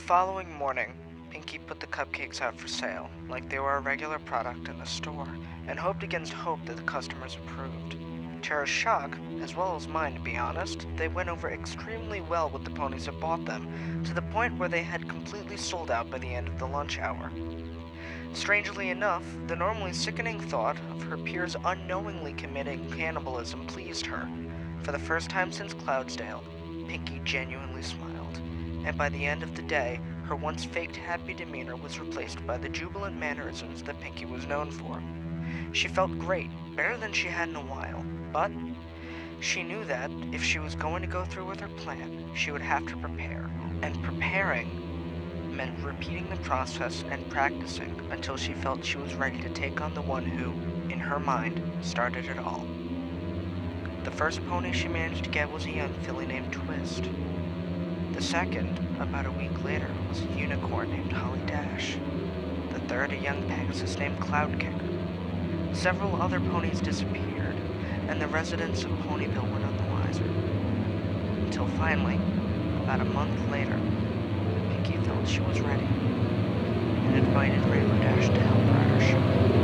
following morning, Pinky put the cupcakes out for sale, like they were a regular product in the store, and hoped against hope that the customers approved. To her shock, as well as mine to be honest, they went over extremely well with the ponies that bought them, to the point where they had completely sold out by the end of the lunch hour. Strangely enough, the normally sickening thought of her peers unknowingly committing cannibalism pleased her. For the first time since Cloudsdale, Pinky genuinely smiled, and by the end of the day, her once faked happy demeanor was replaced by the jubilant mannerisms that Pinky was known for. She felt great, better than she had in a while, but she knew that if she was going to go through with her plan, she would have to prepare, and preparing meant repeating the process and practicing until she felt she was ready to take on the one who, in her mind, started it all. The first pony she managed to get was a young filly named Twist. The second, about a week later, was a unicorn named Holly Dash. The third, a young Pegasus named Cloudkicker. Several other ponies disappeared, and the residents of Ponyville were none the wiser. Until finally, about a month later, Pinky felt she was ready, and invited Rainbow Dash to help ride her show.